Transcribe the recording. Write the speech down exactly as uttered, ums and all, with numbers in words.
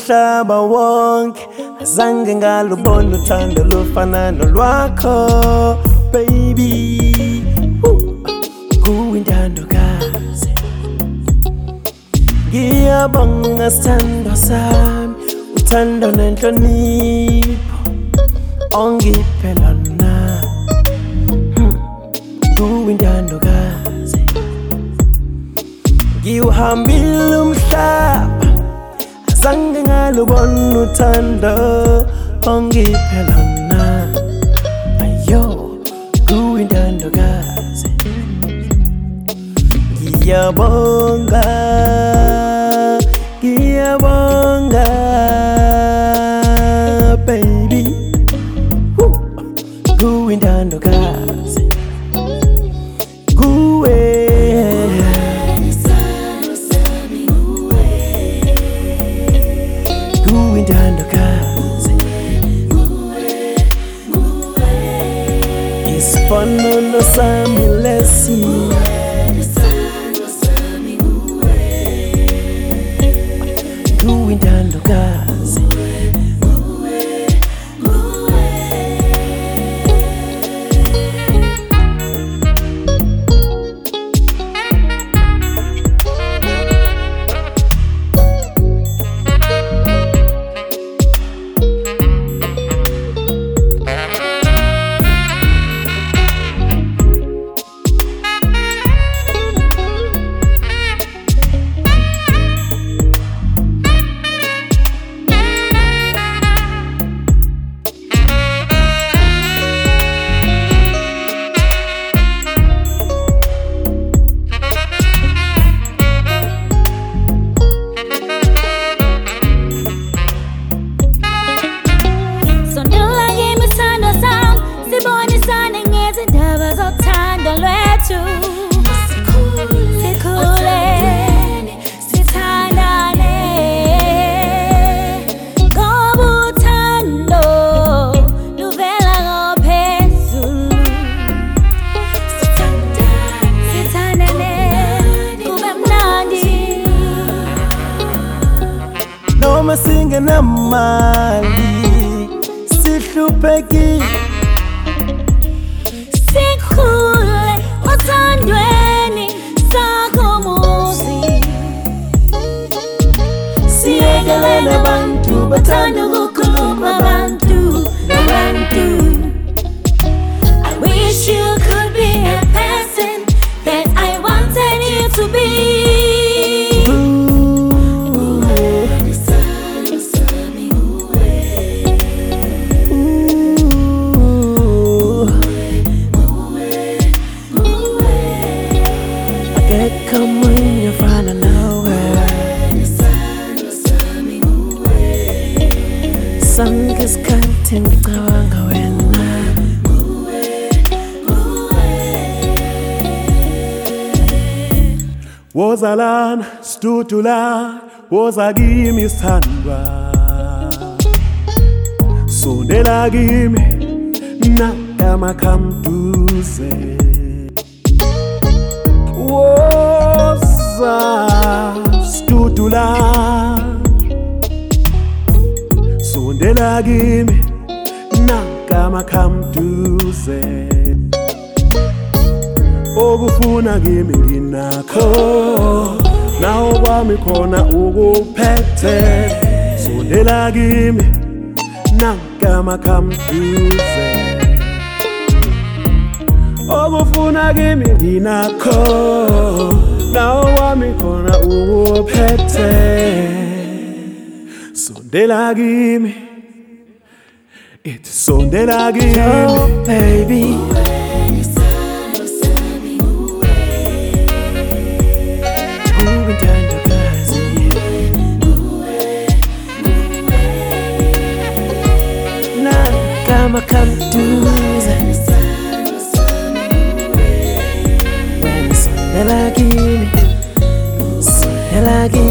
umhlaba wonke azange ngalubona uthando lufana nolwakho baby. Kuyintandokazi ngiyabonga sithando sami, uthando nenhlonipho ongiphe lona. Kuyintandokazi ngiwuhambile umhlaba azange ngalubona uthando ongiphe lona. Ayo kuyintandokazi ngiyabonga, ngiyabonga baby. Kuyintandokazi kuwe kuyintandokazi isifonelo sami lesi. Kuyintandokazi noma singenamali sihluphekile sikhule othandweni sakho muzi, siyekelele abantu bathanda ukukhuluma abantu abantu. I wish you could be a person that I wanted you to be. Come when you find nowhere. Sun is cutting ngicabanga wena. Wozalana stutula woza kimi sithandwa, sondela kimi nakama kamduze. Woza stutula sondela kimi nakama kamduze. Okufuna kimi nginakho, nawo kwami khona ukuphethe. Sondela kimi nakama kamduze. Okufuna kimi nginakho, nawo kwami khona ukuphethe. Sondela kimi, it's sondela kimi, oh baby. Nakama kamduze. Sondela kimi, sondela kimi.